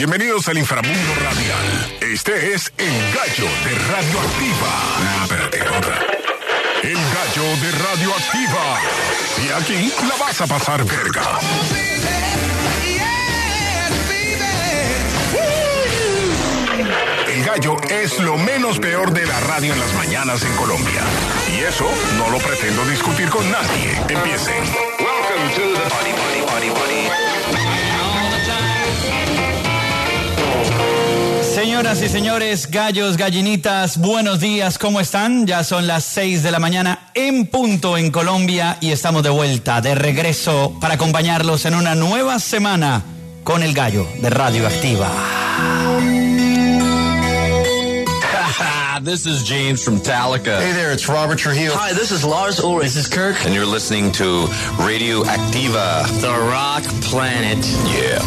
Bienvenidos al inframundo radial. Este es El Gallo de Radioactiva. No, espérate, otra. El Gallo de Radioactiva. Y aquí la vas a pasar verga. El Gallo es lo menos peor de la radio en las mañanas en Colombia. Y eso no lo pretendo discutir con nadie. Empiecen. Welcome to the Party. Señoras y señores, gallos, gallinitas, buenos días, ¿cómo están? Ya son las 6 de la mañana en punto en Colombia y estamos de vuelta, de regreso para acompañarlos en una nueva semana con el Gallo de Radioactiva. This is James from Metallica. Hey there, it's Robert Trujillo. Hi, this is Lars Ulrich. This is Kirk. And you're listening to Radioactiva. The Rock Planet. Yeah.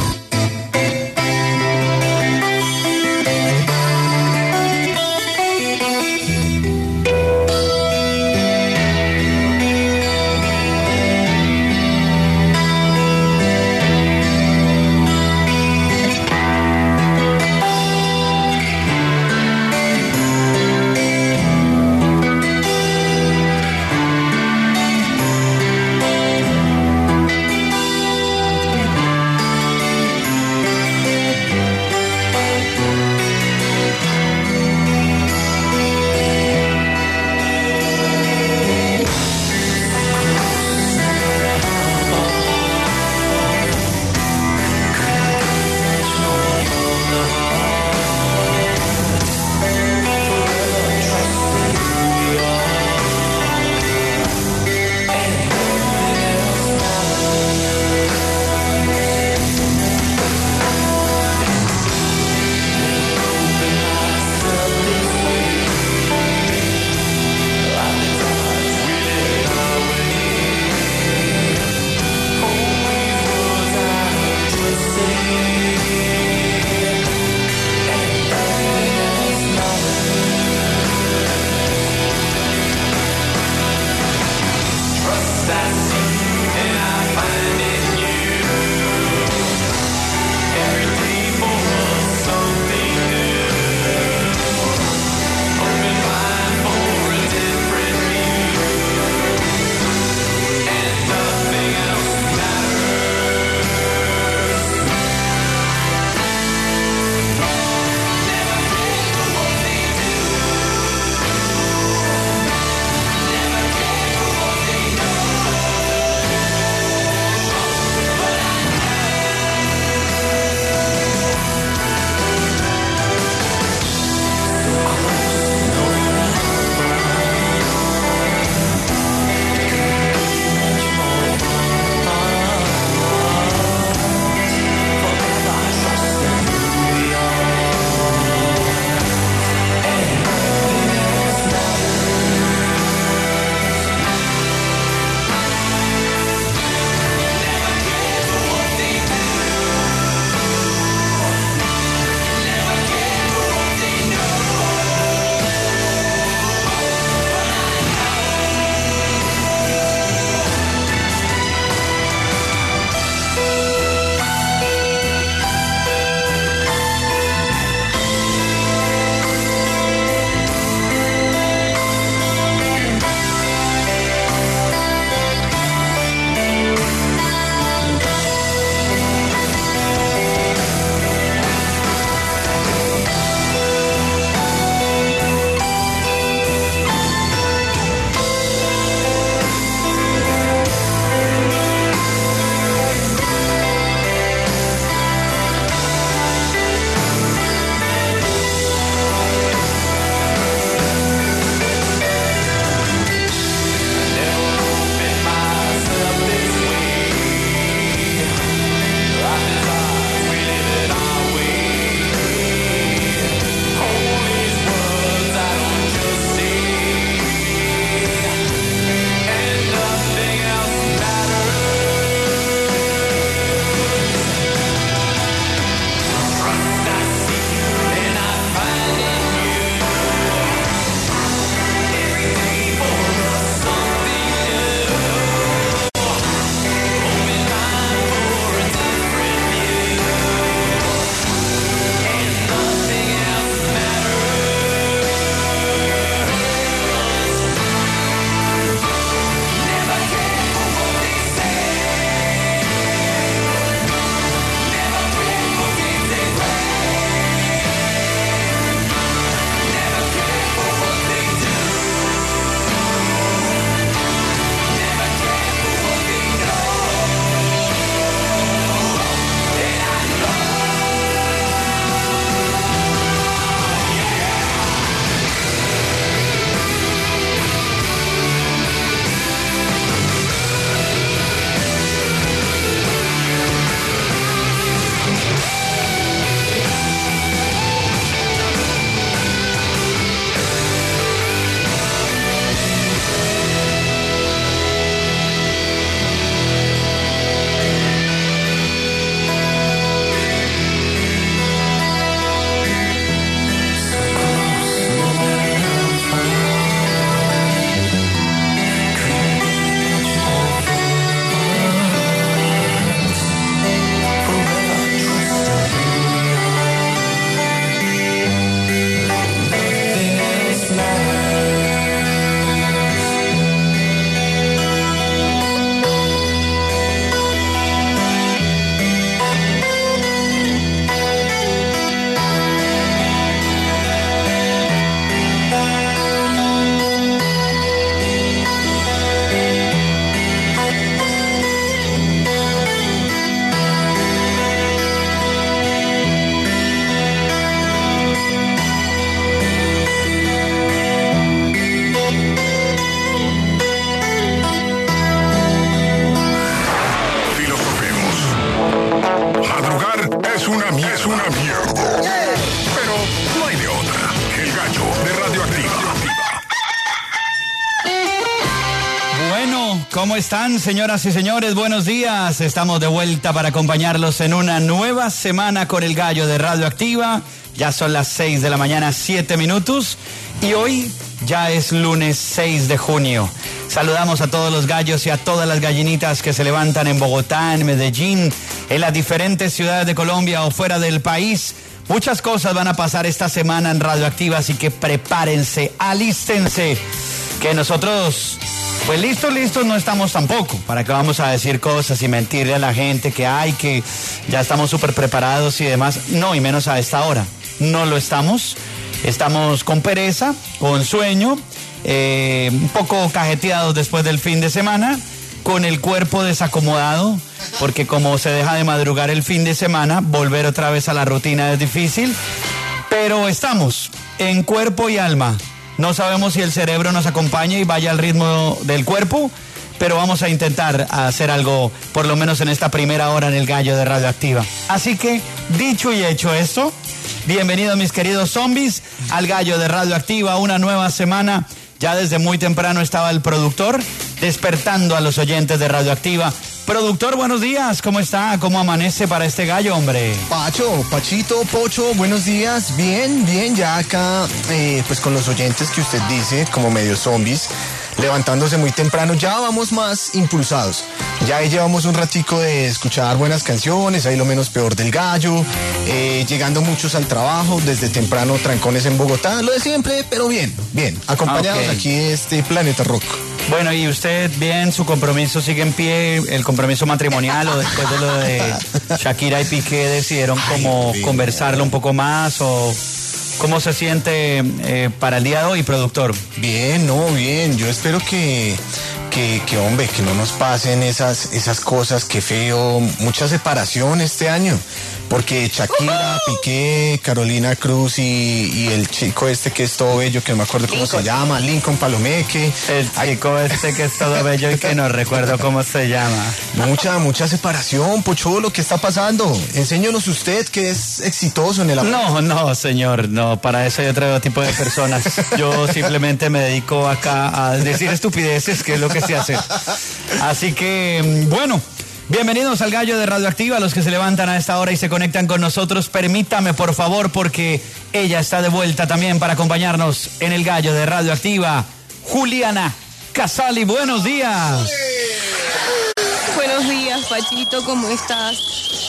¿Cómo están, señoras y señores? Buenos días. Estamos de vuelta para acompañarlos en una nueva semana con el Gallo de Radioactiva. Ya son las 6 de la mañana, 7 minutos. Y hoy ya es lunes 6 de junio. Saludamos a todos los gallos y a todas las gallinitas que se levantan en Bogotá, en Medellín, en las diferentes ciudades de Colombia o fuera del país. Muchas cosas van a pasar esta semana en Radioactiva, así que prepárense, alístense, que nosotros, pues listos no estamos tampoco. ¿Para qué vamos a decir cosas y mentirle a la gente que ya estamos súper preparados y demás? No, y menos a esta hora. No lo estamos. Estamos con pereza, con sueño, un poco cajeteados después del fin de semana, con el cuerpo desacomodado, porque como se deja de madrugar el fin de semana, volver otra vez a la rutina es difícil, pero estamos en cuerpo y alma. No sabemos si el cerebro nos acompaña y vaya al ritmo del cuerpo, pero vamos a intentar hacer algo, por lo menos en esta primera hora en el Gallo de Radioactiva. Así que, dicho y hecho esto, bienvenidos mis queridos zombies al Gallo de Radioactiva, una nueva semana. Ya desde muy temprano estaba el productor despertando a los oyentes de Radioactiva. Productor, buenos días, ¿cómo está? ¿Cómo amanece para este gallo, hombre? Pachito, Pocho, buenos días. Bien, ya acá, pues con los oyentes que usted dice, como medio zombies, levantándose muy temprano, ya vamos más impulsados. Ya ahí llevamos un ratico de escuchar buenas canciones, ahí lo menos peor del gallo, llegando muchos al trabajo, desde temprano trancones en Bogotá, lo de siempre, pero bien, acompañados aquí de este Planeta Rock. Bueno, ¿y usted bien? ¿Su compromiso sigue en pie? ¿El compromiso matrimonial o después de lo de Shakira y Piqué decidieron como conversarlo un poco más o cómo se siente para el día de hoy, productor? Bien. Yo espero que hombre, que no nos pasen esas cosas, que feo, mucha separación este año. Porque Shakira, Piqué, Carolina Cruz y el chico este que es todo bello, que no me acuerdo cómo se llama, Lincoln Palomeque. El chico este que es todo bello y que no recuerdo cómo se llama. Mucha separación, Pocholo, ¿qué está pasando? Enséñanos usted que es exitoso en el amor. No, señor, no, para eso hay otro tipo de personas. Yo simplemente me dedico acá a decir estupideces, que es lo que se hace. Así que, bueno, bienvenidos al Gallo de Radioactiva, los que se levantan a esta hora y se conectan con nosotros. Permítame, por favor, porque ella está de vuelta también para acompañarnos en el Gallo de Radioactiva. Juliana Casali, buenos días. Buenos días, Pachito, ¿cómo estás?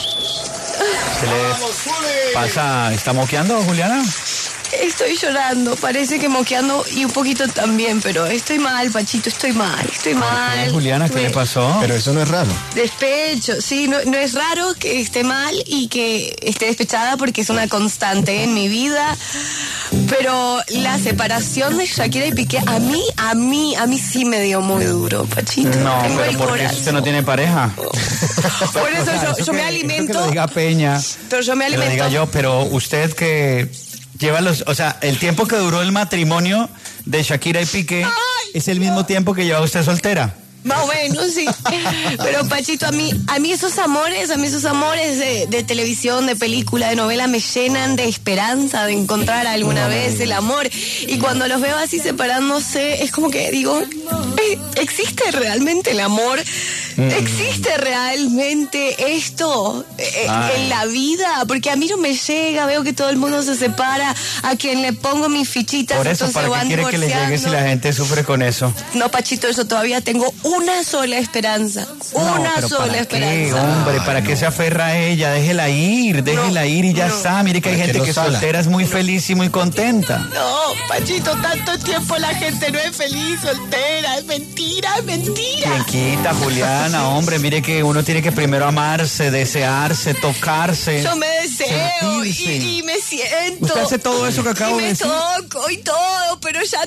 ¿Qué le pasa? ¿Está moqueando, Juliana? Estoy llorando, parece que moqueando y un poquito también, pero estoy mal, Pachito, estoy mal. Juliana, ¿qué le pasó? Pero eso no es raro. Despecho, sí, no es raro que esté mal y que esté despechada porque es una constante en mi vida, pero la separación de Shakira y Piqué a mí sí me dio muy duro, Pachito. No, pero ¿por qué usted no tiene pareja? Por eso yo me alimento. Que lo diga Peña. Pero yo me alimento. Que lo diga yo, pero usted que lleva el tiempo que duró el matrimonio de Shakira y Piqué es el mismo tiempo que lleva usted soltera. Más o menos, sí. Pero Pachito, a mí esos amores de televisión, de película, de novela me llenan de esperanza de encontrar alguna vez el amor. Y cuando los veo así separándose, es como que digo, ¿existe realmente el amor? ¿Existe realmente esto en la vida? Porque a mí no me llega, veo que todo el mundo se separa, a quien le pongo mis fichitas. Por eso, ¿para qué quiere que le llegue si la gente sufre con eso? No, Pachito, yo todavía tengo una sola esperanza. Una sola esperanza. Hombre, ¿para qué se aferra a ella? Déjela ir y ya está. Mire que hay gente que soltera es muy feliz y muy contenta. No, Pachito, tanto tiempo la gente no es feliz, soltera. Es mentira. ¿Quién quita, Juliana? Hombre, mire que uno tiene que primero amarse, desearse, tocarse. Yo me deseo y me siento. Usted hace todo eso que acabo de decir. Y me toco y todo, pero ya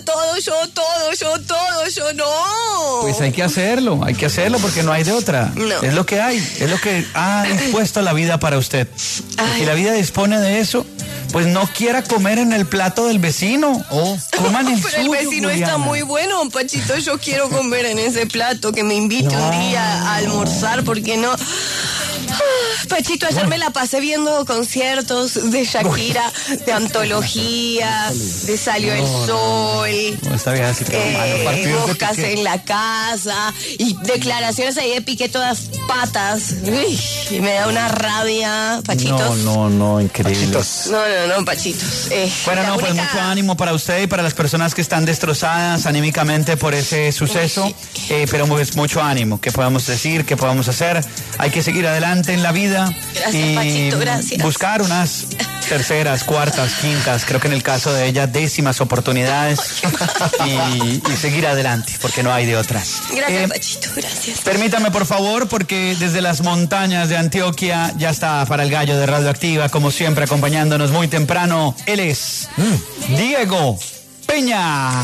yo no. Pues hay que hacerlo porque no hay de otra. No. Es lo que hay, es lo que ha dispuesto la vida para usted. Si la vida dispone de eso, pues no quiera comer en el plato del vecino. Coman el pero suyo, el vecino Juliana. está muy bueno, Pachito. Yo quiero comer en ese plato, que me invite un día a almorzar, porque no. Pachito, ayer me la pasé viendo conciertos de Shakira, de antología, de Salió el Sol, No, esta vieja sí que partidos de moscas Piqué. en la casa y declaraciones ahí de Piqué todas patas. Uy, y me da una rabia, Pachitos. No, increíble. Pachitos. No, Pachitos. Bueno, La no, pues única- mucho ánimo para usted y para las personas que están destrozadas anímicamente por ese suceso, pero pues mucho ánimo, ¿qué podemos decir? ¿Qué podemos hacer? Hay que seguir adelante en la vida Gracias, y Pachito, gracias. buscar unas terceras, cuartas, quintas, creo que en el caso de ella, décimas oportunidades y seguir adelante, porque no hay de otras. Gracias, Pachito, gracias. Permítame, por favor, porque desde las montañas de Antioquia ya está para el gallo de Radioactiva, como siempre, acompañándonos muy temprano. Él es Diego Peña.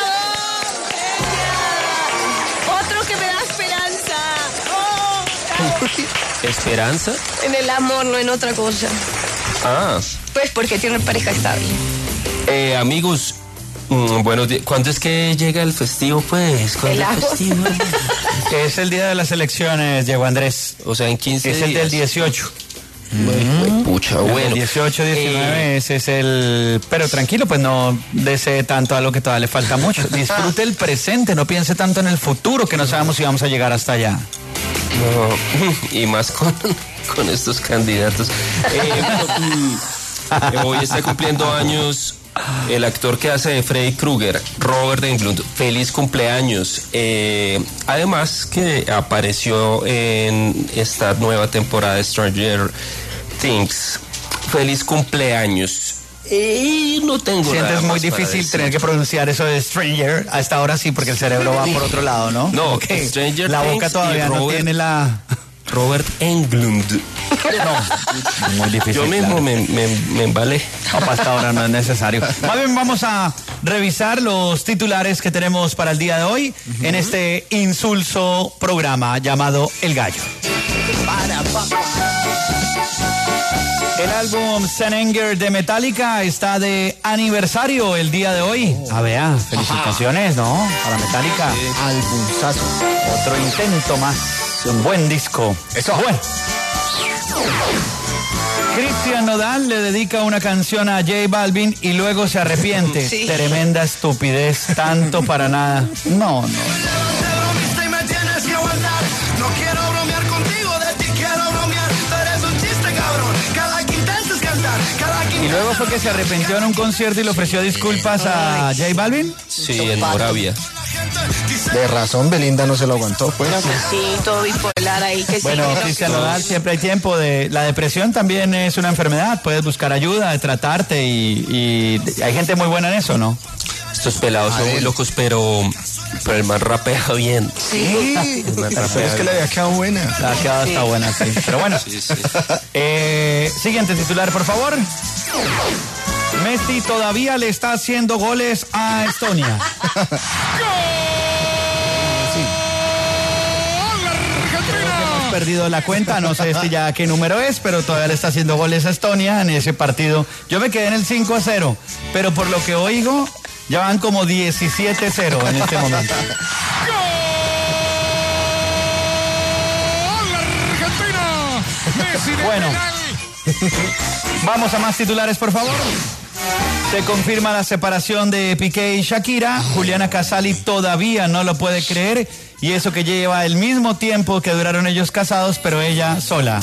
Otro que me da esperanza. ¿Esperanza? En el amor, no en otra cosa. Ah. Pues porque tiene pareja estable. Amigos, bueno, ¿cuándo es que llega el festivo, pues? ¿Cuándo El es agosto. festivo? Es el día de las elecciones, Diego Andrés. O sea, en 15 Es días. el del 18. Pucha, El bueno. 18, 19, ese es el... Pero tranquilo, pues no desee tanto a lo que todavía le falta mucho. Disfrute el presente, no piense tanto en el futuro, que no sabemos si vamos a llegar hasta allá. No, y más con estos candidatos. Hoy está cumpliendo años el actor que hace de Freddy Krueger, Robert Englund. Feliz cumpleaños. Además que apareció en esta nueva temporada de Stranger Things. Feliz cumpleaños. Y no tengo nada Sientes muy más para difícil decir. tener que pronunciar eso de Stranger hasta ahora sí, porque el cerebro va por otro lado, ¿no? No, Como que Stranger la boca Things todavía y no Robert- tiene la... Robert Englund. No, muy difícil. Yo mismo claro. me embalé. No, para hasta ahora no es necesario. Más bien vamos a revisar los titulares que tenemos para el día de hoy en este insulso programa llamado El Gallo. El álbum Senenger de Metallica está de aniversario el día de hoy. Vea, felicitaciones, ¿no? Para Metallica. Albumzazo. Otro intento más. Un buen disco. Eso. Bueno. Cristian Nodal le dedica una canción a J Balvin y luego se arrepiente. Sí. Tremenda estupidez, tanto para nada. No. Y me tienes que aguantar. No quiero bromear contigo, de ti quiero bromear. Tú eres un chiste, cabrón. Cada que intentes cantar, cada que Y luego fue que se arrepintió en un concierto y le ofreció disculpas a J Balvin. Sí, en Moravia. De razón, Belinda no se lo aguantó, pues. Sí, todo bipolar ahí. Que Bueno, sí, Cristian Nodal, siempre hay tiempo de... La depresión también es una enfermedad, puedes buscar ayuda, tratarte y hay gente muy buena en eso, ¿no? Estos pelados son muy locos, pero el man rapea bien. Sí, pero es que le había quedado buena. La ha quedado hasta buena, sí. Pero bueno, Sí, sí. siguiente titular, por favor. Messi todavía le está haciendo goles a Estonia. Hemos perdido la cuenta, no sé ya qué número es, pero todavía le está haciendo goles a Estonia en ese partido. Yo me quedé en el 5-0, pero por lo que oigo, ya van como 17-0 en este momento. Bueno, vamos a más titulares, por favor. Se confirma la separación de Piqué y Shakira. Juliana Casali todavía no lo puede creer. Y eso que lleva el mismo tiempo que duraron ellos casados, pero ella sola.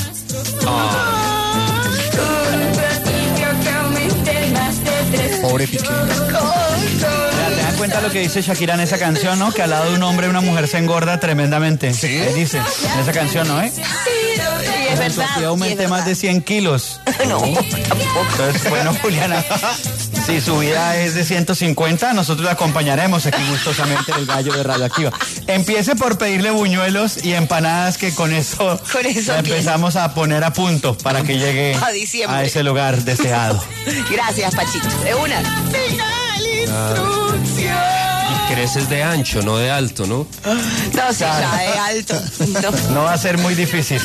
Pobre Piqué. Mira, te das cuenta lo que dice Shakira en esa canción, ¿no? Que al lado de un hombre una mujer se engorda tremendamente. Sí. Dice en esa canción, ¿no? Sí, es verdad. Yo aumenté más de 100 kilos. No, tampoco. Entonces, bueno, Juliana, si su vida es de 150, nosotros la acompañaremos aquí gustosamente en el gallo de Radioactiva. Empiece por pedirle buñuelos y empanadas, que con eso la empezamos a poner a punto para que llegue A diciembre. a ese lugar deseado. Gracias, Pachito. De una. Final instrucción. Y creces de ancho, no de alto, ¿no? No, sí, ya de alto. No. No va a ser muy difícil.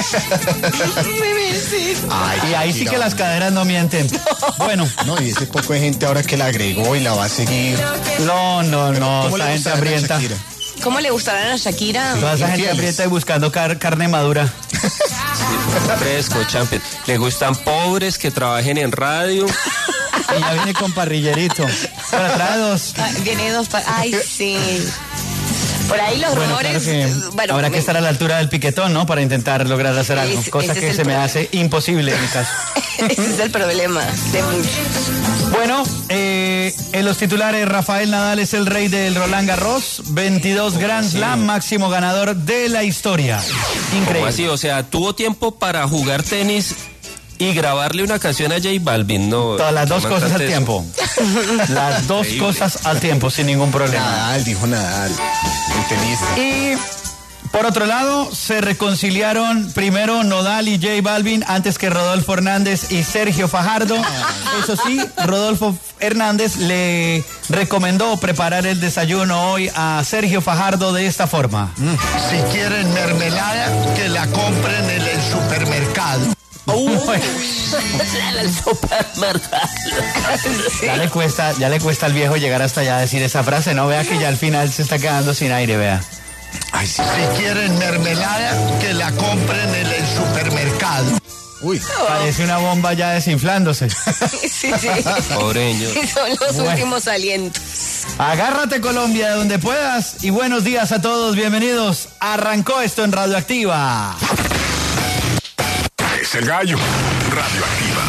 Y ahí sí que las caderas no mienten. Bueno, No, y ese poco de gente ahora que la agregó y la va a seguir. no, ¿Cómo esa le gente gustará a hambrienta. Shakira? ¿Cómo le gustarán a Shakira? Toda esa gente Infieles. hambrienta y buscando carne madura. Fresco, champion. Le gustan pobres que trabajen en radio. Y ya viene con parrillerito. Para trae dos. Viene dos. Ay, sí. Por ahí los rumores. Claro habrá que estar a la altura del piquetón, ¿no? Para intentar lograr hacer algo. Cosa que se me hace imposible en mi caso. Ese es el problema de muchos. Bueno, en los titulares, Rafael Nadal es el rey del Roland Garros, 22 Grand Slam, máximo ganador de la historia. Increíble. ¿Cómo así? O sea, tuvo tiempo para jugar tenis y grabarle una canción a J Balvin, ¿no? Todas las dos cosas al tiempo. Las dos cosas al tiempo, sin ningún problema. Nadal, dijo Nadal, el tenista. Y por otro lado, se reconciliaron primero Nodal y J Balvin antes que Rodolfo Hernández y Sergio Fajardo. Eso sí, Rodolfo Hernández le recomendó preparar el desayuno hoy a Sergio Fajardo de esta forma. Si quieren mermelada, que la compren en el supermercado. El supermercado. Ya le cuesta al viejo llegar hasta allá a decir esa frase, ¿no? Vea que ya al final se está quedando sin aire, vea. Ay, sí. Si quieren mermelada, que la compren en el supermercado. Uy, parece una bomba ya desinflándose. Sí. Pobreño. Son los últimos alientos. Agárrate, Colombia, de donde puedas. Y buenos días a todos, bienvenidos. Arrancó esto en Radioactiva. Es el gallo. Radioactiva.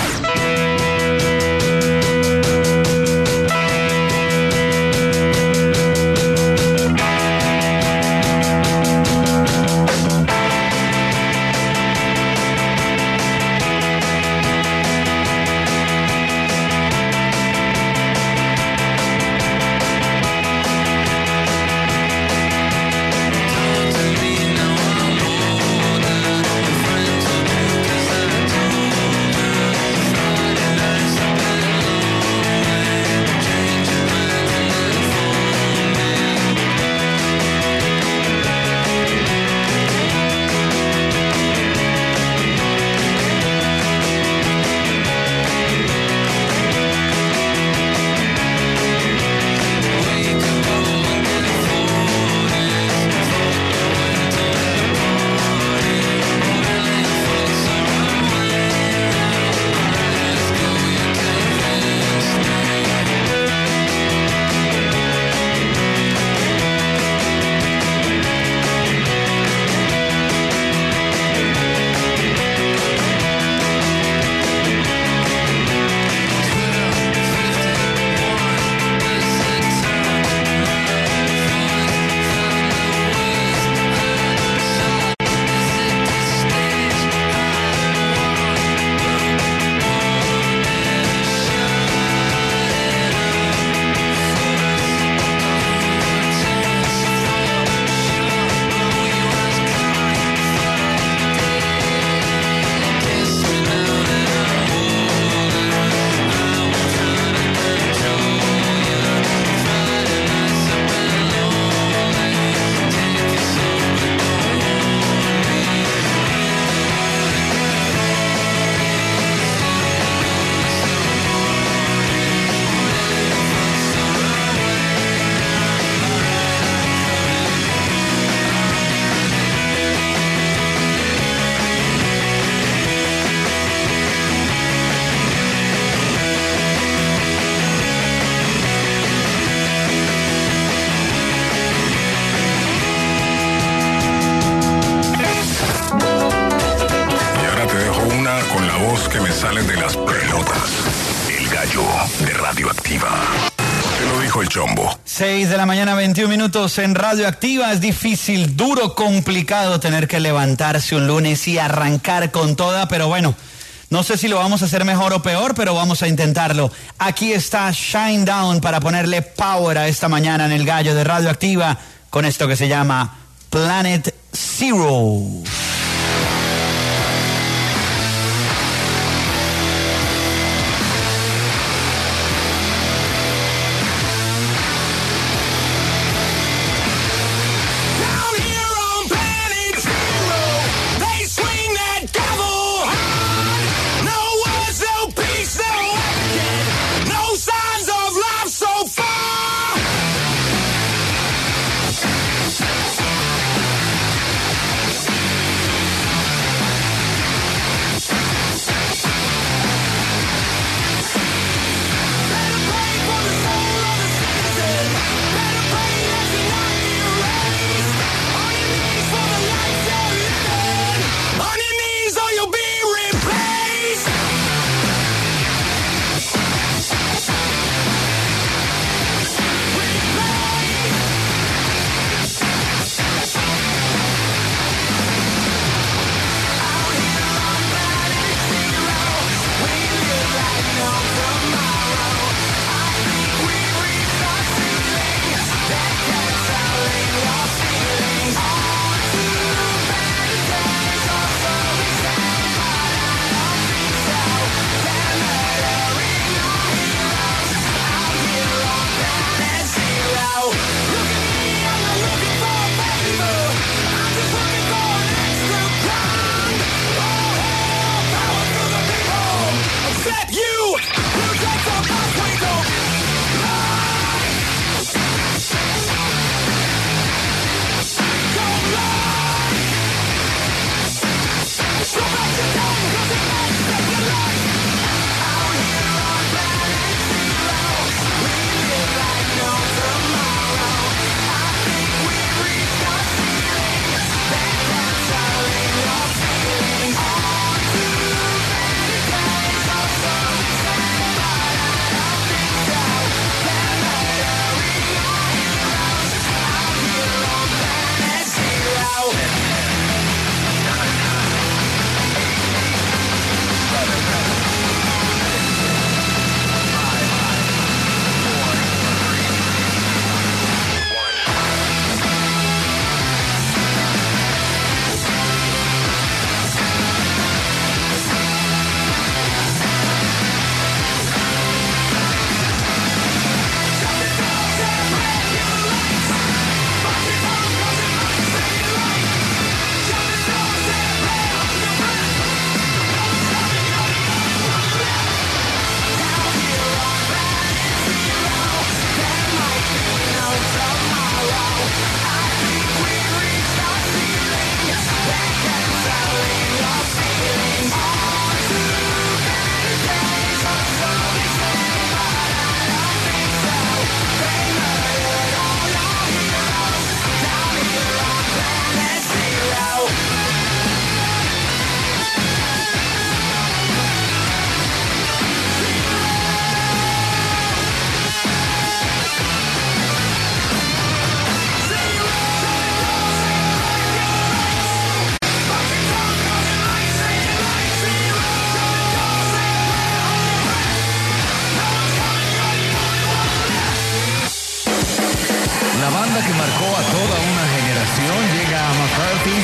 Que me salen de las pelotas. El gallo de Radioactiva. Te lo dijo el Chombo. 6 de la mañana, 21 minutos en Radioactiva. Es difícil, duro, complicado tener que levantarse un lunes y arrancar con toda, pero bueno, no sé si lo vamos a hacer mejor o peor, pero vamos a intentarlo. Aquí está Shine Down para ponerle power a esta mañana en el gallo de Radioactiva con esto que se llama Planet Zero.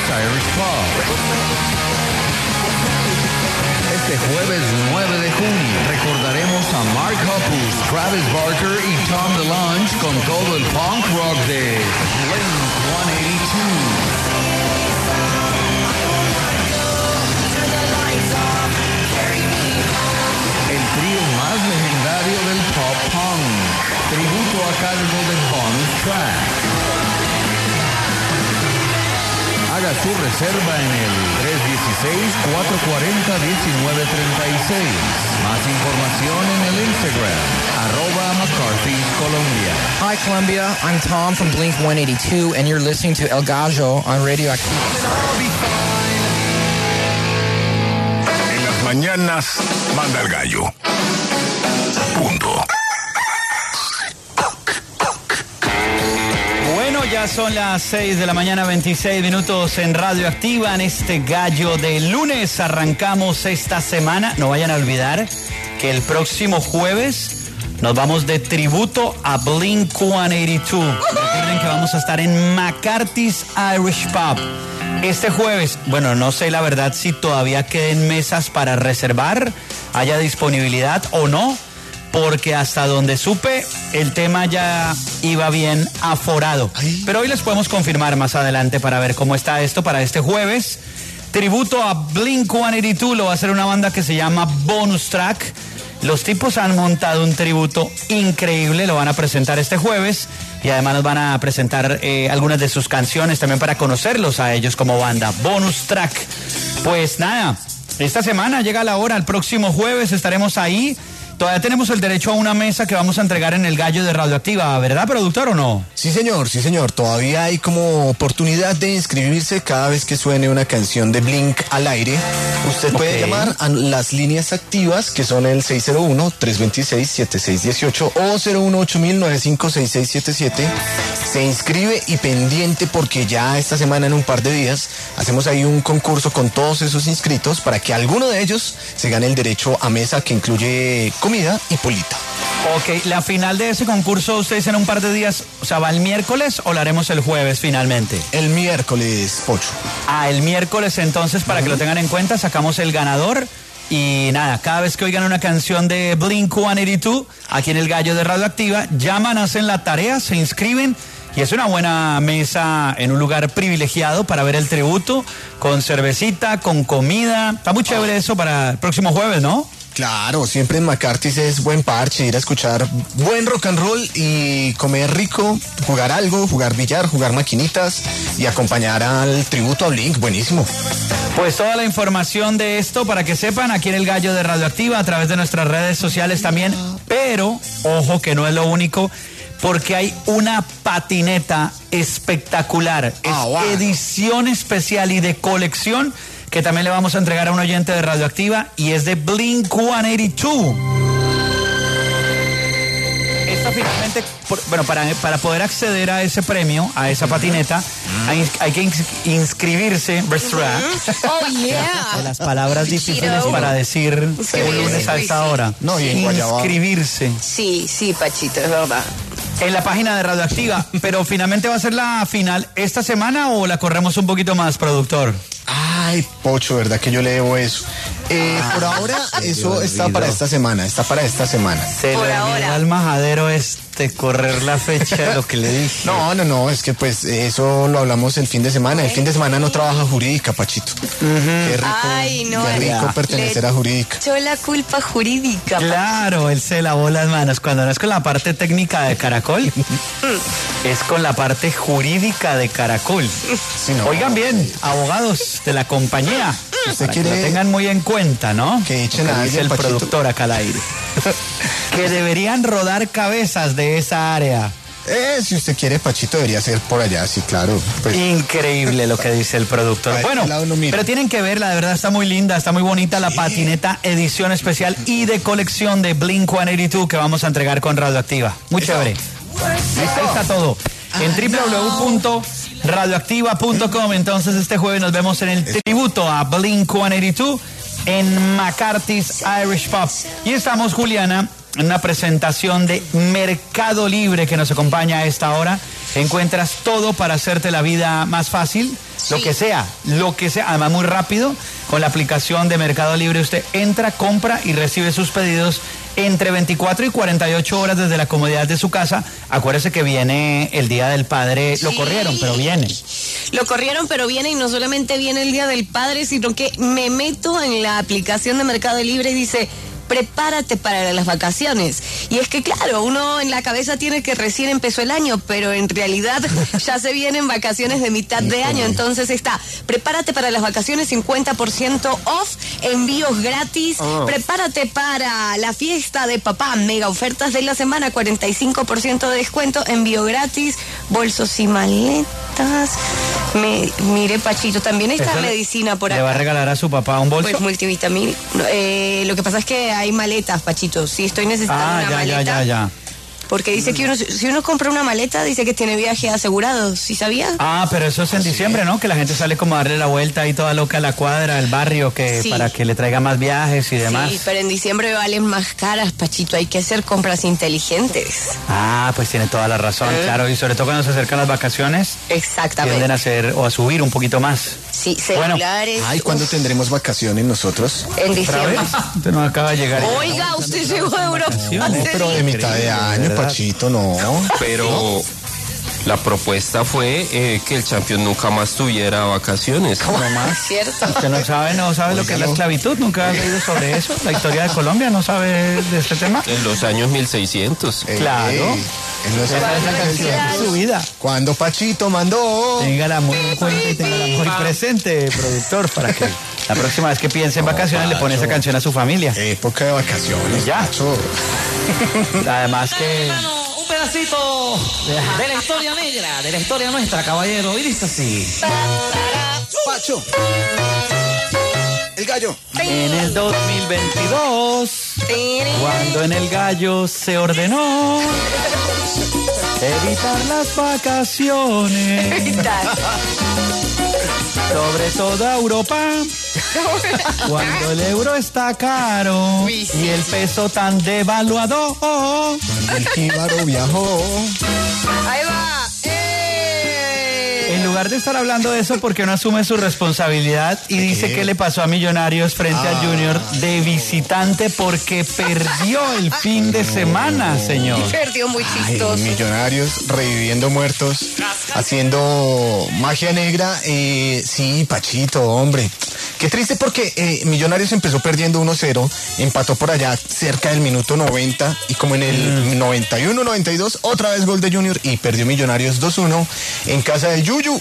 Irish Pub. Este jueves 9 de junio recordaremos a Mark Hoppus, Travis Barker y Tom DeLonge con todo el punk rock de Blink-182. El trío más legendario del pop punk, tributo a cargo de Bonus Track. Haga su reserva en el 316-440-1936. Más información en el Instagram, @McCarthy's Colombia. Hi Colombia, I'm Tom from Blink-182 and you're listening to El Gallo on Radio Activa. Mañanas manda el gallo. Punto. Bueno, ya son las 6 de la mañana, 26 minutos en Radio Activa. En este gallo de lunes arrancamos esta semana. No vayan a olvidar que el próximo jueves nos vamos de tributo a Blink-182. Recuerden que vamos a estar en McCarthy's Irish Pub. Este jueves, bueno, no sé la verdad si todavía queden mesas para reservar, haya disponibilidad o no, porque hasta donde supe, el tema ya iba bien aforado. Pero hoy les podemos confirmar más adelante para ver cómo está esto para este jueves. Tributo a Blink-182 lo va a hacer una banda que se llama Bonus Track. Los tipos han montado un tributo increíble, lo van a presentar este jueves y además nos van a presentar algunas de sus canciones también para conocerlos a ellos como banda. Bonus Track. Pues nada, esta semana llega la hora, el próximo jueves estaremos ahí. Todavía tenemos el derecho a una mesa que vamos a entregar en el gallo de Radioactiva, ¿verdad, productor, o no? Sí, señor. Todavía hay como oportunidad de inscribirse cada vez que suene una canción de Blink al aire. Usted puede llamar a las líneas activas, que son el 601-326-7618 o 018-955-6677. Se inscribe y pendiente porque ya esta semana, en un par de días, hacemos ahí un concurso con todos esos inscritos para que alguno de ellos se gane el derecho a mesa que incluye comida y polita. Ok, la final de ese concurso, ustedes en un par de días, o sea, ¿va el miércoles o lo haremos el jueves finalmente? El miércoles, Pocho. Ah, el miércoles entonces, para que lo tengan en cuenta, sacamos el ganador. Y nada, cada vez que oigan una canción de Blink-182, aquí en el gallo de Radioactiva, llaman, hacen la tarea, se inscriben. Y es una buena mesa en un lugar privilegiado para ver el tributo, con cervecita, con comida. Está muy chévere eso para el próximo jueves, ¿no? Claro, siempre en McCarthy's es buen parche, ir a escuchar buen rock and roll y comer rico, jugar algo, jugar billar, jugar maquinitas y acompañar al tributo a Blink, buenísimo. Pues toda la información de esto para que sepan aquí en el gallo de Radioactiva a través de nuestras redes sociales también, pero ojo que no es lo único, porque hay una patineta espectacular, edición especial y de colección que también le vamos a entregar a un oyente de Radioactiva y es de Blink-182. Esta finalmente, bueno, para poder acceder a ese premio, a esa patineta, hay que inscribirse, Oh, yeah. las palabras difíciles para decir un lunes a esta hora. No, y en Guayabao. Inscribirse. Sí, Pachito, es verdad. En la página de Radioactiva, pero finalmente va a ser la final esta semana o la corremos un poquito más, productor. Ay, Pocho, ¿verdad que yo le debo eso? Por ahora, eso está para esta semana, Se Por le ahora. al majadero correr la fecha de lo que le dije. No, es que pues eso lo hablamos el fin de semana. El fin de semana no trabaja Jurídica, Pachito. Qué rico, Ay, no, qué rico pertenecer a Jurídica. Echó la culpa Jurídica. Claro, él se lavó las manos. Cuando no es con la parte técnica de Caracol, es con la parte jurídica de Caracol. Sí, no. Oigan bien, abogados de la compañía, usted para quiere que lo tengan muy en cuenta, ¿no? que echen Lo a dice alguien, el Pachito. productor acá al aire. Que deberían rodar cabezas de esa área. Si usted quiere, Pachito, debería ser por allá, sí, claro. Pues, Increíble lo que dice el productor. A este Bueno, lado no mira. pero tienen que verla, de verdad está muy linda, está muy bonita la patineta edición especial y de colección de Blink-182 que vamos a entregar con Radioactiva. Muy chévere. Ahí está todo. En www.radioactiva.com. Entonces este jueves nos vemos en el tributo a Blink-182 en McCarthy's Irish Pub. Y estamos, Juliana, en una presentación de Mercado Libre que nos acompaña a esta hora. Encuentras todo para hacerte la vida más fácil. lo que sea, además muy rápido, con la aplicación de Mercado Libre usted entra, compra y recibe sus pedidos entre 24 y 48 horas desde la comodidad de su casa. Acuérdese que viene el Día del Padre, lo corrieron, pero viene. Lo corrieron, pero viene, y no solamente viene el Día del Padre, sino que me meto en la aplicación de Mercado Libre y dice: prepárate para las vacaciones. Y es que claro, uno en la cabeza tiene que recién empezó el año, pero en realidad ya se vienen vacaciones de mitad de año. Entonces está, prepárate para las vacaciones, 50% off, envíos gratis. Prepárate para la fiesta de papá, mega ofertas de la semana, 45% de descuento, envío gratis, bolsos y maletas. Mire, Pachito, también está medicina por acá. ¿Le va a regalar a su papá un bolso? Pues multivitamín. Lo que pasa es que hay maletas, Pachito. Sí, estoy necesitando una maleta. Ya. Porque dice que si uno compra una maleta, dice que tiene viaje asegurado. ¿Sí sabía? Pero eso es en diciembre, ¿no? Que la gente sale como a darle la vuelta ahí toda loca a la cuadra, al barrio, para que le traiga más viajes y demás. Sí, pero en diciembre valen más caras, Pachito. Hay que hacer compras inteligentes. Pues tiene toda la razón, claro. Y sobre todo cuando se acercan las vacaciones. Exactamente. Tienden a hacer o a subir un poquito más. Sí, celulares. ¿Cuándo tendremos vacaciones nosotros? En diciembre. Usted no acaba de llegar. Oiga, usted llegó de Europa. Pero de mitad de año, Pachito, no. Pero la propuesta fue que el campeón nunca más tuviera vacaciones. No más. Cierto. Usted no sabe lo que es la esclavitud, nunca ha leído sobre eso. La historia de Colombia no sabe de este tema. En los años 1600. Claro. Esa es la canción de su vida. Cuando Pachito mandó. Téngala muy en cuenta y téngala muy presente, productor, para que la próxima vez que piense en vacaciones le pone esa canción a su familia. Época de vacaciones. Ya. Pacho. Además que... Un pedacito de la historia negra, de la historia nuestra, caballero. Y dice así. Pacho. El gallo. En el 2022, cuando en el gallo se ordenó evitar las vacaciones, sobre toda Europa, cuando el euro está caro y el peso tan devaluado, el jíbaro viajó. Ahí va. En lugar de estar hablando de eso, porque no asume su responsabilidad y dice que le pasó a Millonarios frente a Junior de visitante porque perdió el fin de semana, señor. Perdió muy chistoso. Millonarios reviviendo muertos, haciendo magia negra. Sí, Pachito, hombre. Qué triste porque Millonarios empezó perdiendo 1-0, empató por allá cerca del minuto 90 y como en el 91-92 otra vez gol de Junior y perdió Millonarios 2-1 en casa del Yuyu.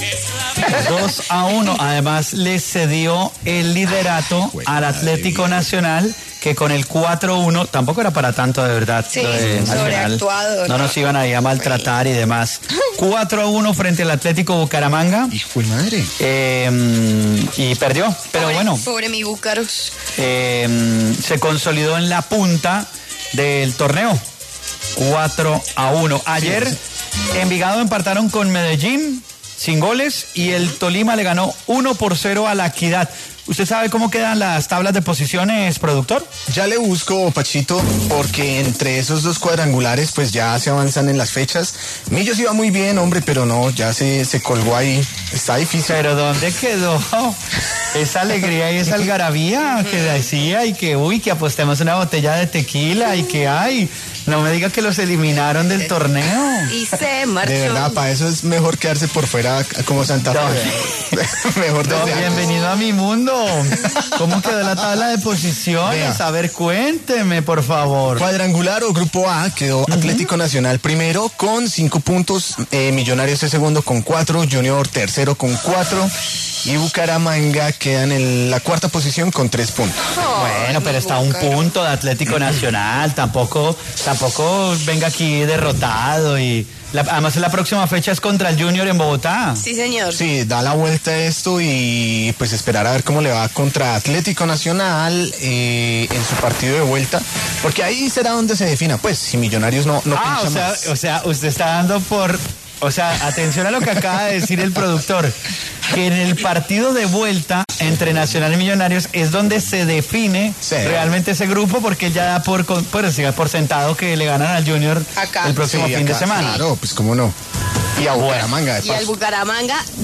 2-1. Además le cedió el liderato al Atlético Nacional, que con el 4-1 tampoco era para tanto, de verdad. Sí, sobreactuado. No nos iban ahí a maltratar y demás. 4-1 frente al Atlético Bucaramanga. Hijo de madre. Y perdió, pero bueno. Pobre mi Búcaros. Se consolidó en la punta del torneo. 4-1. Ayer Envigado empataron con Medellín sin goles y el Tolima le ganó 1-0 a la Equidad. ¿Usted sabe cómo quedan las tablas de posiciones, productor? Ya le busco, Pachito, porque entre esos dos cuadrangulares pues ya se avanzan en las fechas. Millos iba muy bien, hombre, pero no, ya se colgó ahí. Está difícil. ¿Pero dónde quedó esa alegría y esa algarabía que decía y que, que apostemos una botella de tequila y que, no me diga que los eliminaron del torneo? Y se marchó. De verdad, para eso es mejor quedarse por fuera como Santa Fe. Mejor bienvenido a mi mundo. ¿Cómo quedó la tabla de posiciones? A ver, cuénteme, por favor. Cuadrangular o grupo A quedó Atlético Nacional primero con 5 puntos, Millonarios es segundo con 4, Junior tercero con 4 y Bucaramanga queda en la cuarta posición con 3 puntos. Bueno, pero está a un punto de Atlético Nacional, tampoco venga aquí derrotado y... Además, la próxima fecha es contra el Junior en Bogotá. Sí, señor. Sí, da la vuelta a esto y pues esperar a ver cómo le va contra Atlético Nacional en su partido de vuelta, porque ahí será donde se defina, pues, si Millonarios no pincha más. O sea, usted está dando por... O sea, atención a lo que acaba de decir el productor, que en el partido de vuelta entre Nacional y Millonarios es donde se define realmente ese grupo, porque él ya da por sentado que le ganan al Junior acá el próximo fin de semana. Claro, pues cómo no. Y a Bucaramanga. Y al Bucaramanga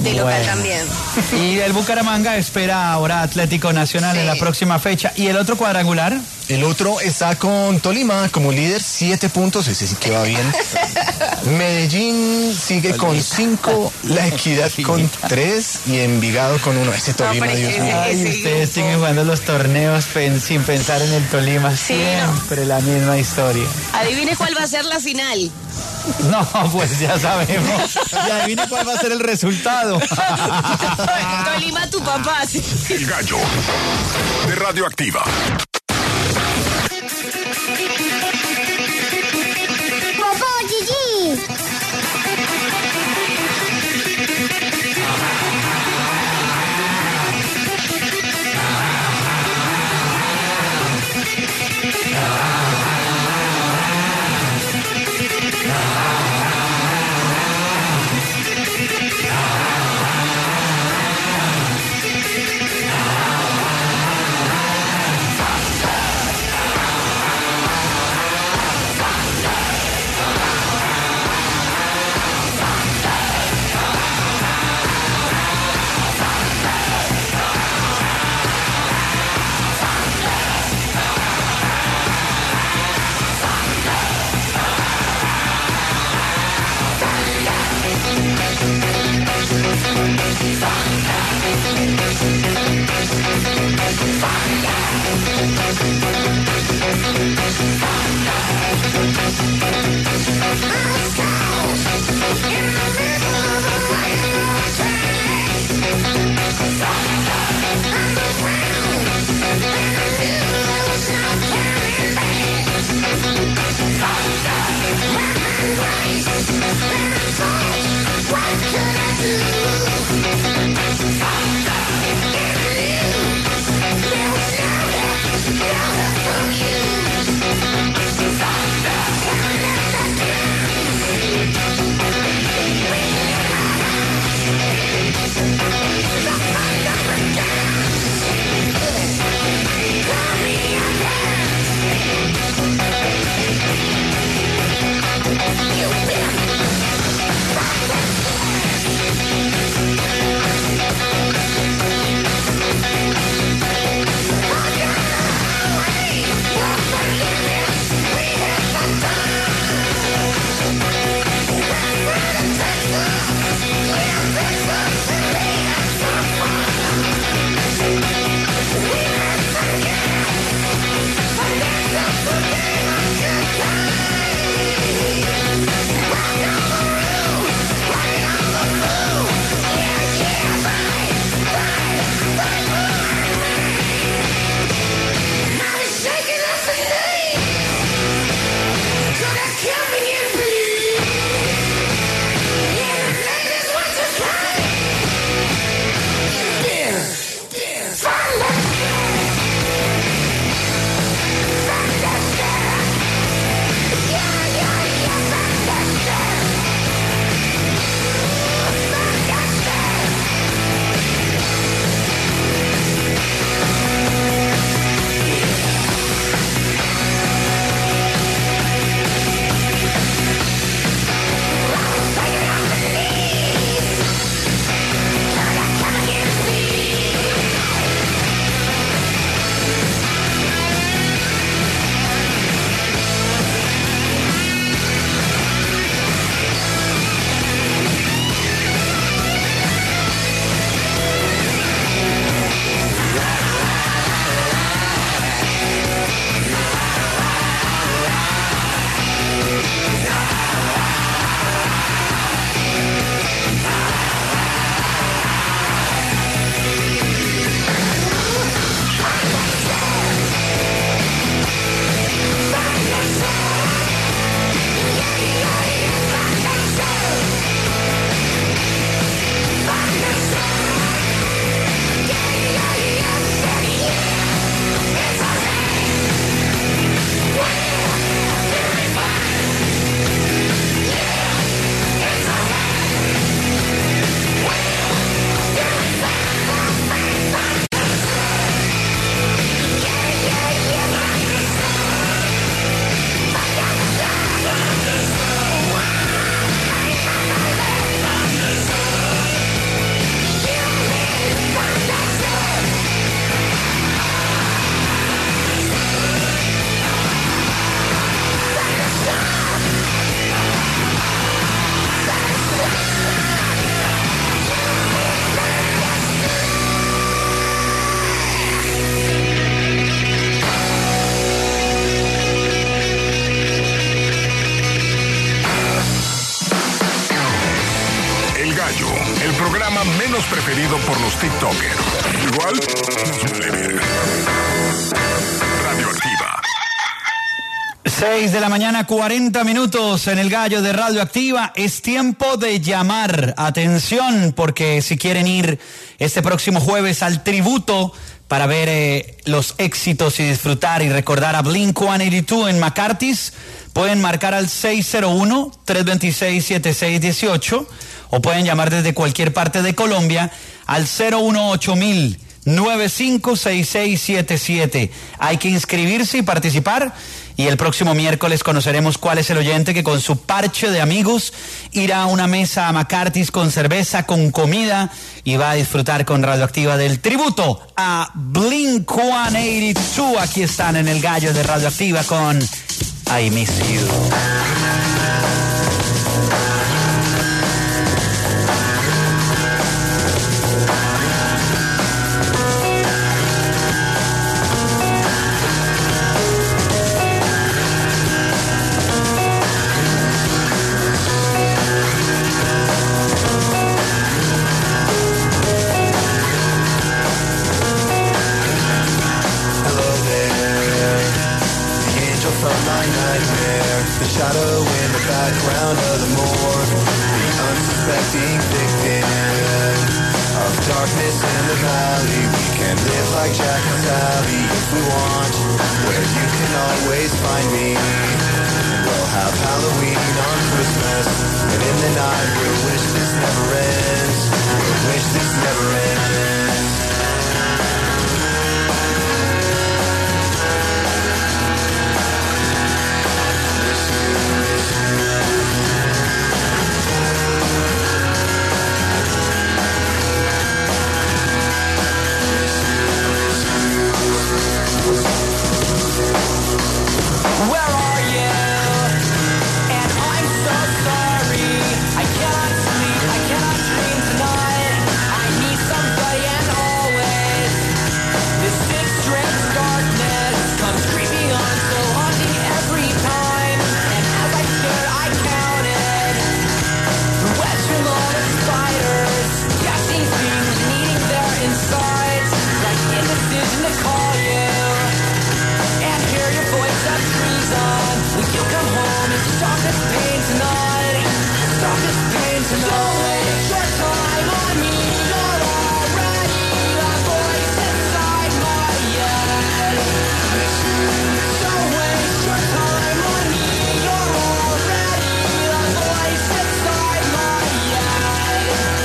de local Bueno. también. Y el Bucaramanga espera ahora Atlético Nacional en la próxima fecha. ¿Y el otro cuadrangular? El otro está con Tolima como líder, 7 puntos, ese sí que va bien. Medellín sigue con 5, La Equidad con 3 y Envigado con 1. Ese Tolima, pero Dios mío. Ay, ustedes siguen jugando los torneos sin pensar en el Tolima. Sí, Siempre la misma historia. Adivine cuál va a ser la final. No, pues ya sabemos. Y adivine cuál va a ser el resultado. Tolima, tu papá. Sí. El Gallo de Radioactiva. Papá, Gigi. preferido por los TikTokers. Igual nos vale verga. Radioactiva. 6 de la mañana, 40 minutos en el Gallo de Radioactiva. Es tiempo de llamar. Atención, porque si quieren ir este próximo jueves al tributo para ver los éxitos y disfrutar y recordar a Blink-182 en McCarthy's, pueden marcar al 601-326-7618 o pueden llamar desde cualquier parte de Colombia al 018-000 956677. Hay que inscribirse y participar, y el próximo miércoles conoceremos cuál es el oyente que con su parche de amigos irá a una mesa a McCarthy's con cerveza, con comida, y va a disfrutar con Radioactiva del tributo a Blink-182. Aquí están en el Gallo de Radioactiva con I Miss You. Shadow in the background of the morgue, the unsuspecting victim of darkness in the valley. We can live like Jack and Sally if we want, where you can always find me. And we'll have Halloween on Christmas, and in the night we'll wish this never ends. We'll wish this never ends. Where are you? And I'm so sorry. I cannot sleep, I cannot dream tonight. I need somebody and always. This sick, strange darkness comes creeping on, so haunting every time. And as I stood, I counted the webs from all the spiders, catching things and eating their insides. Like indecision to call you and hear your voice of treason. When you come home, it's stop this pain tonight. Stop this pain tonight. Don't waste your time on me. You're already the voice inside my head. Don't waste your time on me. You're already the voice inside my head.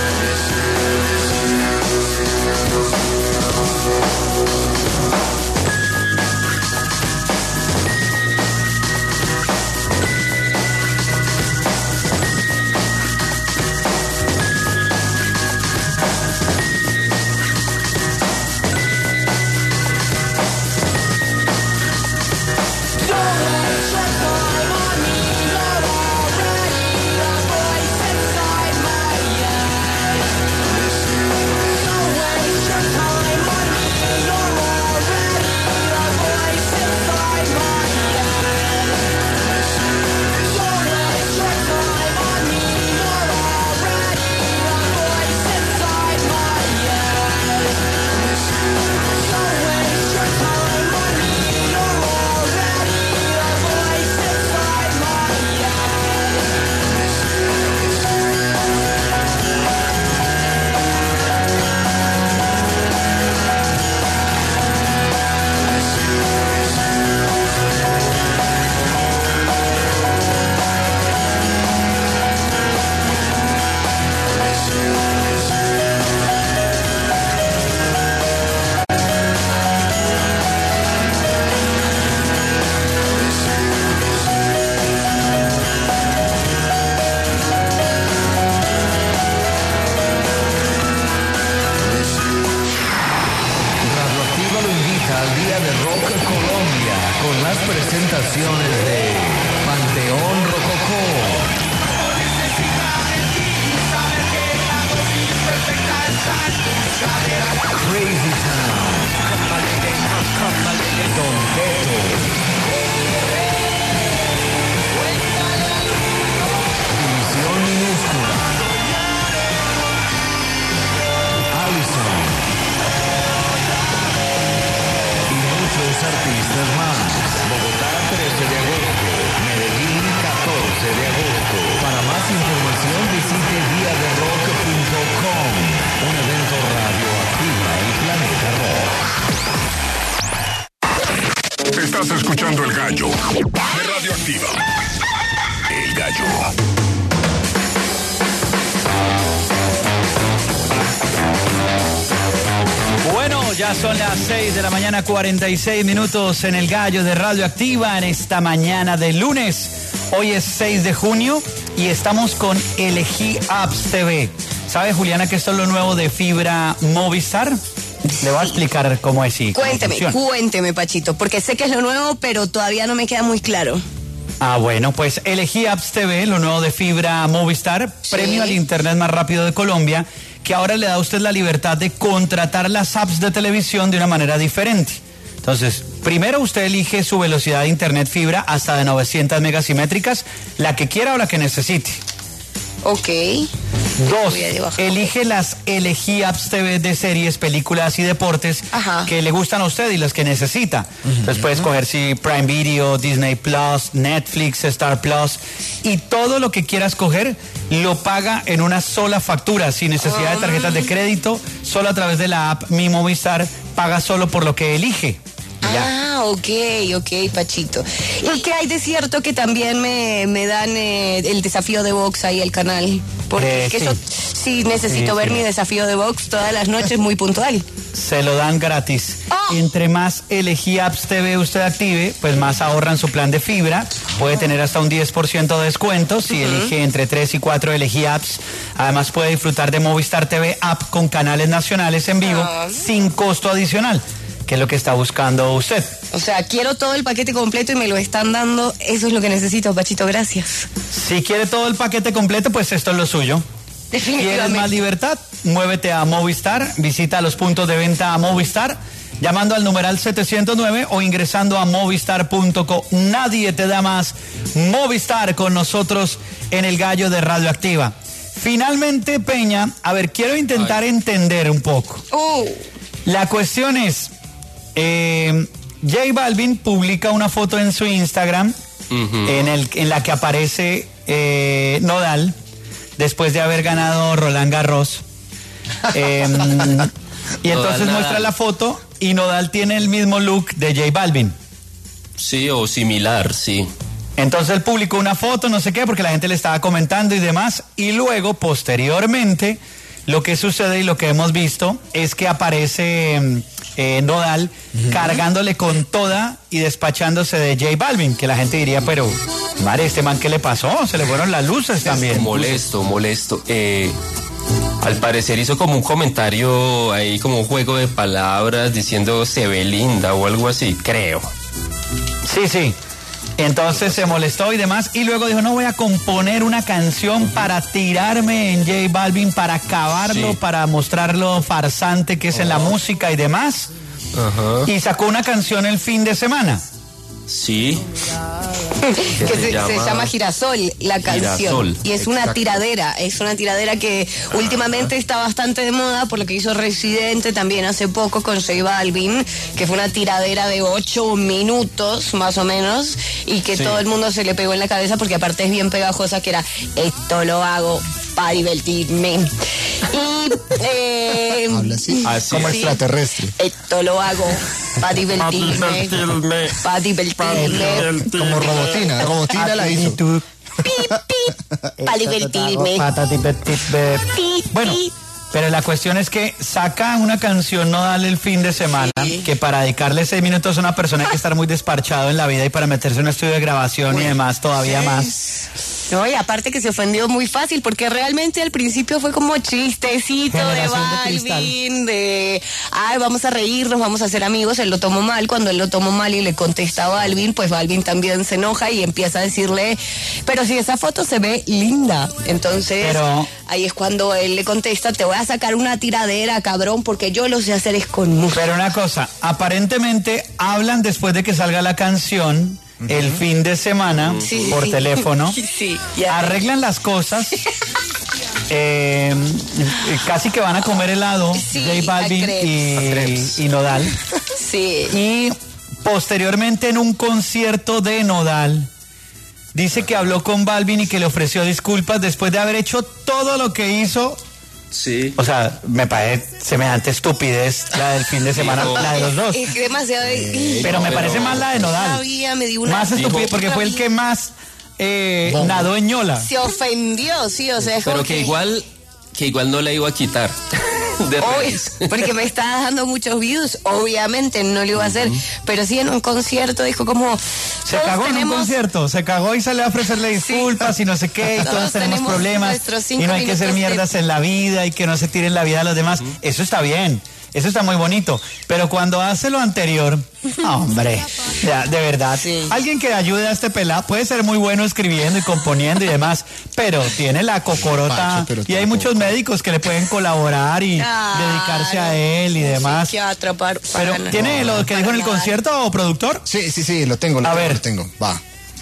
presentaciones de Panteón Rococó. Crazy Town. Don Teto. División Minúscula. Gallo de Radioactiva. El Gallo. Bueno, ya son las 6 de la mañana, 46 minutos en el Gallo de Radioactiva en esta mañana de lunes. Hoy es 6 de junio y estamos con Elegí Apps TV. ¿Sabe, Juliana, que esto es lo nuevo de fibra Movistar? Le voy a explicar cómo es y cómo funciona. Cuénteme, Pachito, porque sé que es lo nuevo, pero todavía no me queda muy claro. Ah, bueno, pues Elegí Apps TV, lo nuevo de fibra Movistar, premio al internet más rápido de Colombia, que ahora le da a usted la libertad de contratar las apps de televisión de una manera diferente. Entonces, primero usted elige su velocidad de internet fibra hasta de 900 megasimétricas, la que quiera o la que necesite. Ok. 2, elige las Elegí Apps TV de series, películas y deportes que le gustan a usted y las que necesita. Entonces puede escoger si Prime Video, Disney Plus, Netflix, Star Plus, y todo lo que quiera escoger lo paga en una sola factura, sin necesidad de tarjetas de crédito, solo a través de la app Mi Movistar, paga solo por lo que elige. Ah, ok, Pachito. ¿Y qué hay de cierto que también me dan el desafío de box ahí al canal? Porque es que eso sí necesito ver mi desafío de box todas las noches muy puntual. Se lo dan gratis. Entre más Elegí Apps TV usted active, pues más ahorra en su plan de fibra. Puede tener hasta un 10% de descuento si elige entre 3 y 4 Elegí Apps. Además puede disfrutar de Movistar TV App con canales nacionales en vivo sin costo adicional, que es lo que está buscando usted. O sea, quiero todo el paquete completo y me lo están dando. Eso es lo que necesito, Pachito, gracias. Si quiere todo el paquete completo, pues esto es lo suyo. Definitivamente. ¿Quieres más libertad? Muévete a Movistar, visita los puntos de venta a Movistar, llamando al numeral 709 o ingresando a movistar.co. Nadie te da más. Movistar con nosotros en el Gallo de Radioactiva. Finalmente, Peña, a ver, quiero intentar entender un poco. La cuestión es, J Balvin publica una foto en su Instagram en la que aparece Nodal después de haber ganado Roland Garros. Y entonces muestra la foto y Nodal tiene el mismo look de J Balvin. Sí, o similar, sí. Entonces él publicó una foto, no sé qué, porque la gente le estaba comentando y demás, y luego, posteriormente, lo que sucede y lo que hemos visto es que aparece Nodal cargándole con toda y despachándose de J Balvin, que la gente diría, pero, madre, ¿este man qué le pasó? Se le fueron las luces también. Molesto. Al parecer hizo como un comentario ahí, como un juego de palabras, diciendo se ve linda o algo así, creo. Sí. Entonces se molestó y demás, y luego dijo, no voy a componer una canción para tirarme en J Balvin, para acabarlo, para mostrar lo farsante que es en la música y demás. Y sacó una canción el fin de semana. Sí. que se llama Girasol, la canción. Girasol, y es una tiradera que últimamente está bastante de moda por lo que hizo Residente también hace poco con J Balvin, que fue una tiradera de 8 minutos más o menos, y que todo el mundo se le pegó en la cabeza porque aparte es bien pegajosa, que era esto lo hago para divertirme. Y habla así como extraterrestre. Esto lo hago para divertirme. Como Robotina la hizo. Para divertirme. Bueno, pero la cuestión es que saca una canción Nodal el fin de semana, que para dedicarle 6 minutos a una persona hay que estar muy desparchado en la vida, y para meterse en un estudio de grabación y demás todavía más. No, y aparte que se ofendió muy fácil, porque realmente al principio fue como chistecito de Balvin, ay, vamos a reírnos, vamos a ser amigos. Él lo tomó mal. Cuando él lo tomó mal y le contesta a Balvin, pues Balvin también se enoja y empieza a decirle, pero si esa foto se ve linda. Entonces, ahí es cuando él le contesta, te voy a sacar una tiradera, cabrón, porque yo lo sé hacer es con música. Pero una cosa, aparentemente hablan después de que salga la canción el fin de semana por teléfono, arreglan las cosas, casi que van a comer helado, J Balvin y Nodal, y posteriormente en un concierto de Nodal dice que habló con Balvin y que le ofreció disculpas después de haber hecho todo lo que hizo Sí. O sea, me parece semejante estupidez la del fin de semana, la de los dos. Es demasiado. Pero me parece más la de Nodal. Me dio una Más estupidez porque fue el que más nadó en ñola. Se ofendió, sí, o sea, es Pero como que igual no le iba a quitar. De redes. porque me está dando muchos views, obviamente no lo iba a hacer, pero sí en un concierto dijo como se cagó en un concierto, se cagó y salió a ofrecerle disculpas y no sé qué, y todos tenemos problemas y no hay que hacer mierdas en la vida y que no se tiren la vida a los demás. Eso está bien, eso está muy bonito, pero cuando hace lo anterior, hombre, ya, de verdad, alguien que ayude a este pelado puede ser muy bueno escribiendo y componiendo y demás, pero tiene la cocorota y hay muchos médicos que le pueden colaborar y dedicarse a él y demás. Pero ¿tiene lo que dijo en el concierto, productor? Sí, lo tengo. Lo tengo. Va.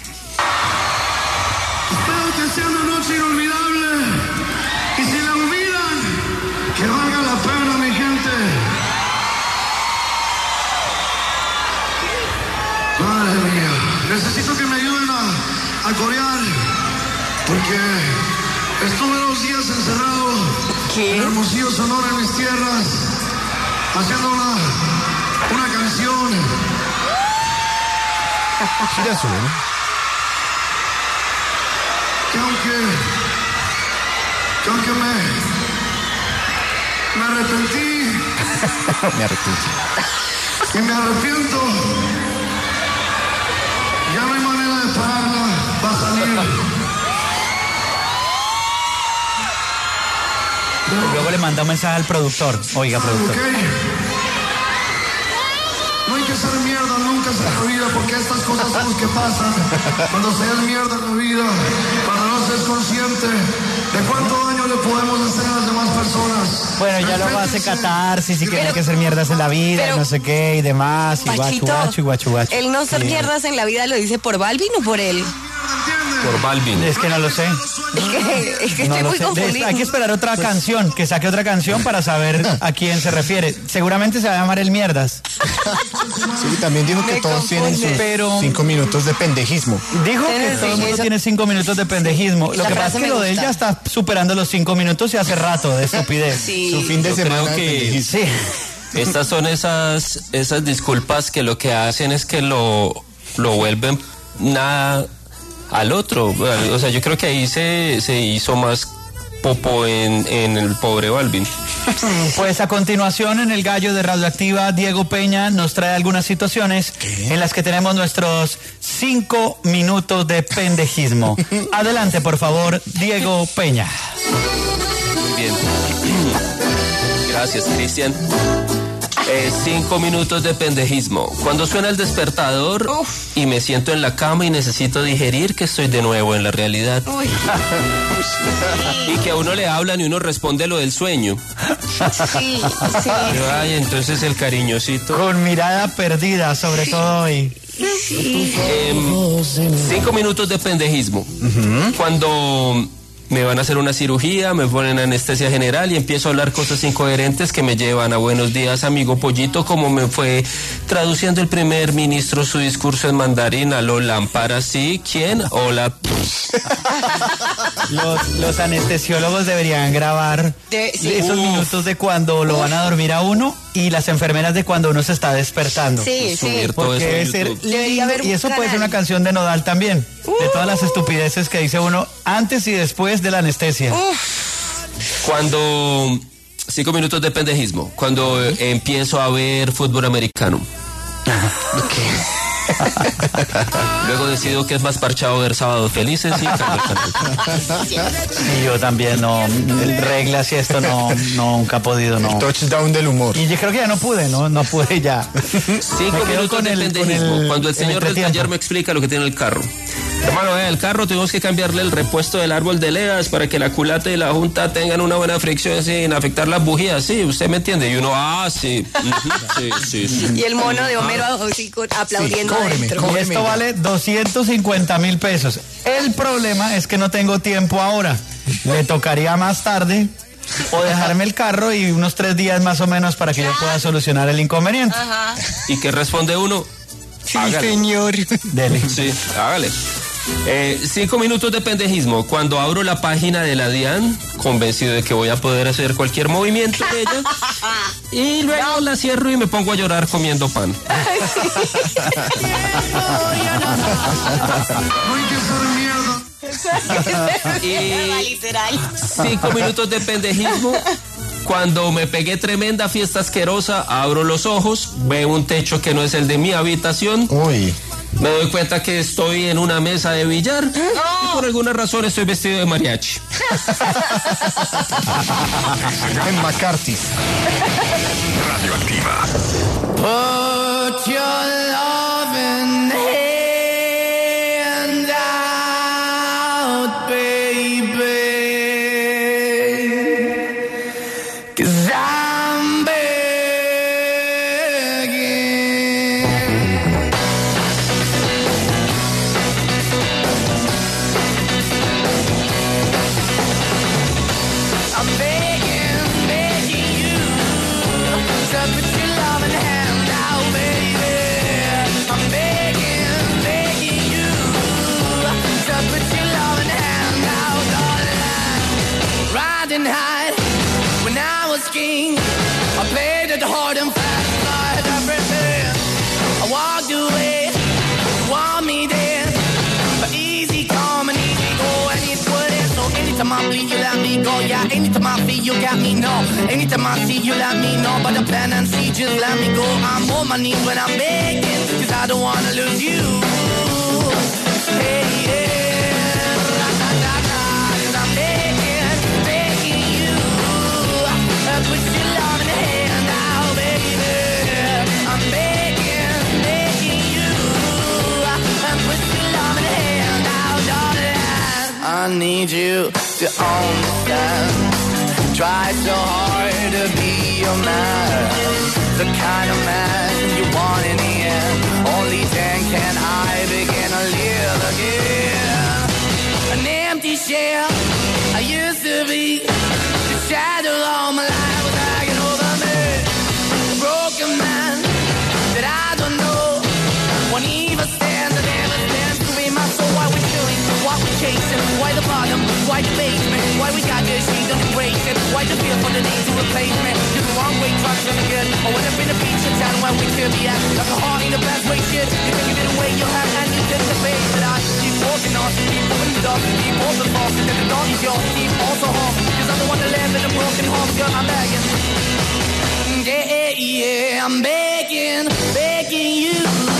Espero que sea una noche inolvidable y si la olvidan, que valga la pena, mi gente. Madre mía, necesito que me ayuden a corear porque estuve 2 días encerrado en Hermosillo, Sonora, en mis tierras, haciendo una canción. Ya sube, ¿no? Que aunque me arrepentí. Y me arrepiento. Ya no hay manera de pararla. Va a salir. Luego le manda un mensaje al productor. Oiga, productor. Okay. No hay que hacer mierda nunca en la vida porque estas cosas son las que pasan cuando se es mierda en la vida, cuando no se es consciente de cuánto daño le podemos hacer a las demás personas. Bueno, ya luego hace catarsis y que hay que hacer mierdas en la vida y no sé qué y demás, y guachu. El no ser mierdas en la vida lo dice por Balvin o por él. Por Balvin. Es que no lo sé. Es que estoy muy confundida. Hay que esperar otra canción, que saque otra canción para saber a quién se refiere. Seguramente se va a llamar El Mierdas. Sí, también dijo que todos tienen sus 5 minutos de pendejismo. Dijo que todo el mundo tiene 5 minutos de pendejismo. Lo que pasa es que lo de él ya está superando los 5 minutos y hace rato de estupidez. Su fin de semana creo que sí. Estas son esas disculpas que lo que hacen es que lo vuelven nada al otro. O sea, yo creo que ahí se hizo más popo en el pobre Balvin. Pues a continuación en el Gallo de Radioactiva, Diego Peña nos trae algunas situaciones en las que tenemos nuestros 5 minutos de pendejismo. Adelante, por favor, Diego Peña. Muy bien. Gracias, Cristian. 5 minutos de pendejismo. Cuando suena el despertador y me siento en la cama y necesito digerir que estoy de nuevo en la realidad. Y que a uno le hablan y uno responde lo del sueño. Sí. Ay, entonces el cariñosito. Con mirada perdida, sobre todo hoy. 5 minutos de pendejismo. Cuando me van a hacer una cirugía, me ponen anestesia general y empiezo a hablar cosas incoherentes que me llevan a buenos días, amigo pollito, como me fue traduciendo el primer ministro su discurso en mandarín. Aló, lámpara, sí, ¿quién? Hola. Los anestesiólogos deberían grabar esos minutos de cuando lo van a dormir a uno y las enfermeras de cuando uno se está despertando. Sí. Porque debe ser lindo, y eso puede ser una canción de Nodal también, de todas las estupideces que dice uno antes y después de la anestesia. Cuando 5 minutos de pendejismo, cuando empiezo a ver fútbol americano. Luego decido que es más parchado ver Sábados Felices y Y yo también no, reglas y esto nunca he podido, no. El touchdown del humor. Y yo creo que ya no pude ya. 5 minutos de pendejismo, cuando el señor del taller me explica lo que tiene el carro. Hermano, el carro tuvimos que cambiarle el repuesto del árbol de leas para que la culata y la junta tengan una buena fricción sin afectar las bujías. Sí, usted me entiende. Y uno, sí. Sí. Y el mono de Homero aplaudiendo adentro. Y esto vale 250,000 pesos. El problema es que no tengo tiempo ahora. Le tocaría más tarde o dejarme el carro y unos 3 días más o menos para que yo pueda solucionar el inconveniente. Ajá. ¿Y qué responde uno? Sí, hágale. Señor. Dele. Sí, hágale. 5 minutos de pendejismo. Cuando abro la página de la DIAN, convencido de que voy a poder hacer cualquier movimiento de ella, y luego la cierro y me pongo a llorar comiendo pan. No hay que hacer mierda. Y literal. 5 minutos de pendejismo. Cuando me pegué tremenda fiesta asquerosa, abro los ojos, veo un techo que no es el de mi habitación. Uy. Me doy cuenta que estoy en una mesa de billar y por alguna razón estoy vestido de mariachi. En McCarthy. Radioactiva. Put your loving hand out, baby, 'cause I'm begging. I'm begging, begging you to put your loving hand out, baby. I'm begging, begging you to put your loving hand out, darling. Riding high when I was king, I played it hard and fast, I had everything. I walked away, you want me there, but easy come and easy go, and it's what it is. So anytime I bleed, you let me go. Yeah, anytime I feel, you got me, no. Anytime I see, you let me know. But the plan and see, just let me go. I'm on my knees when I'm begging, 'cause I don't wanna lose you. Hey, yeah. Ra-da-da-da. 'Cause I'm begging, begging you. Put your loving hand out, baby. I'm begging, begging you. Put your loving hand out, darling. I need you to understand. Try so hard to be your man, the kind of man you want in the end. Only then can I begin to live again. An empty shell I used to be, the shadow all my life was hanging over me. A broken man that I don't know, won't even stand, I never stand to be my soul. Why we doing, what we chasing, why the bottom, why the basement, why we got this, she don't embrace it, why the feel for the need to replace me. You're the wrong way, trying to good, I went up in a feature town where we could be at, like a heart in a bad way, shit. You can give it away, you have, and you did the face. But I keep walking on, keep moving the dog, keep open fast, and then the dog is yours, keep also home, 'cause I'm the one that live in a broken home, girl, I'm begging. Yeah, yeah, I'm begging, begging you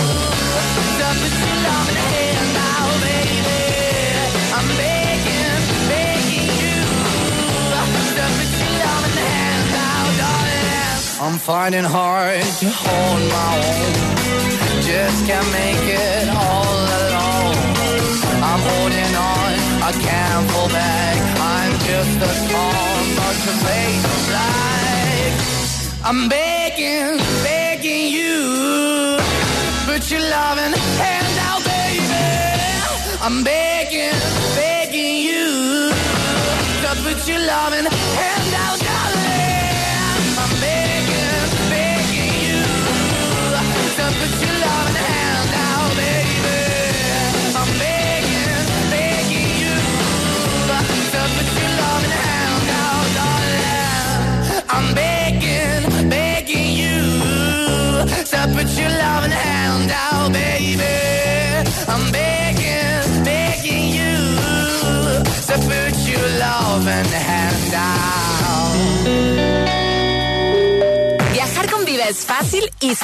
to put your love in the hand now, baby. I'm begging, begging you to put your love in the hand now, darling. I'm finding hard to hold my own, just can't make it all alone. I'm holding on, I can't fall back, I'm just a storm, but to face the black. I'm begging, begging you, put your loving hand out, baby. I'm begging, begging you, to put your loving hand out, darling. I'm begging, begging you, to put your loving hand out, baby. I'm begging, begging you, to put your loving hand out, darling. I'm begging, begging you, to put your loving hand out, baby. I'm begging, begging you, to put your loving hand out. Viajar con Viva es fácil y